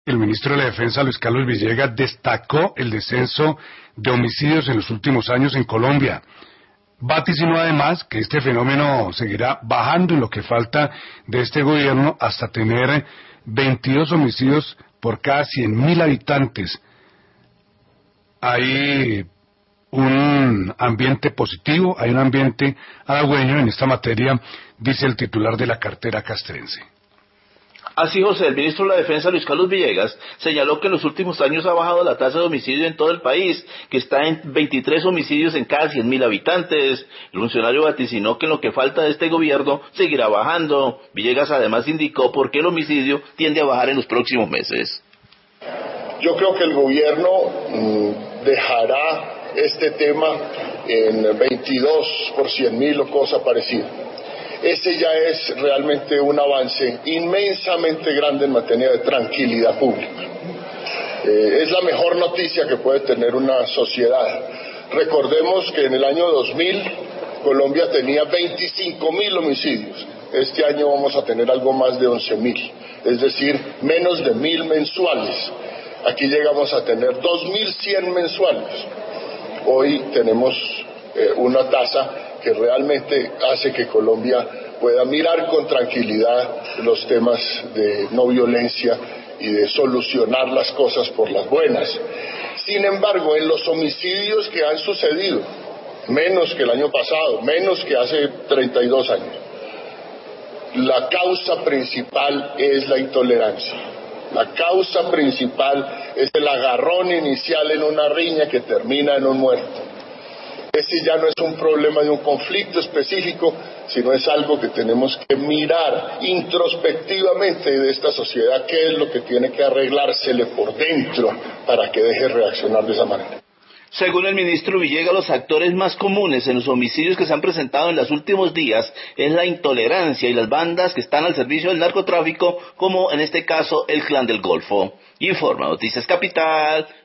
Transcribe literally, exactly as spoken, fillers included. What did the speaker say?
El ministro de la Defensa, Luis Carlos Villegas, destacó el descenso de homicidios en los últimos años en Colombia. Vaticinó además que este fenómeno seguirá bajando en lo que falta de este gobierno hasta tener veintidós homicidios por cada cien mil habitantes. Hay un ambiente positivo, hay un ambiente halagüeño en esta materia, dice el titular de la cartera castrense. Así, José, el ministro de la Defensa, Luis Carlos Villegas, señaló que en los últimos años ha bajado la tasa de homicidio en todo el país, que está en veintitrés homicidios en cada cien mil habitantes. El funcionario vaticinó que en lo que falta de este gobierno seguirá bajando. Villegas además indicó por qué el homicidio tiende a bajar en los próximos meses. Yo creo que el gobierno mmm, dejará este tema en veintidós por cien mil o cosa parecida. Ese ya es realmente un avance inmensamente grande en materia de tranquilidad pública. Eh, es la mejor noticia que puede tener una sociedad. Recordemos que en el año dos mil Colombia tenía veinticinco mil homicidios. Este año vamos a tener algo más de once mil, es decir, menos de mil mensuales. Aquí llegamos a tener dos mil cien mensuales. Hoy tenemos eh, una tasa que realmente hace que Colombia pueda mirar con tranquilidad los temas de no violencia y de solucionar las cosas por las buenas. Sin embargo, en los homicidios que han sucedido, menos que el año pasado, menos que hace treinta y dos años, la causa principal es la intolerancia. La causa principal es el agarrón inicial en una riña que termina en un muerto. Ese ya no es un problema de un conflicto específico, sino es algo que tenemos que mirar introspectivamente de esta sociedad, qué es lo que tiene que arreglársele por dentro para que deje de reaccionar de esa manera. Según el ministro Villegas, los actores más comunes en los homicidios que se han presentado en los últimos días es la intolerancia y las bandas que están al servicio del narcotráfico, como en este caso el Clan del Golfo. Informa Noticias Capital,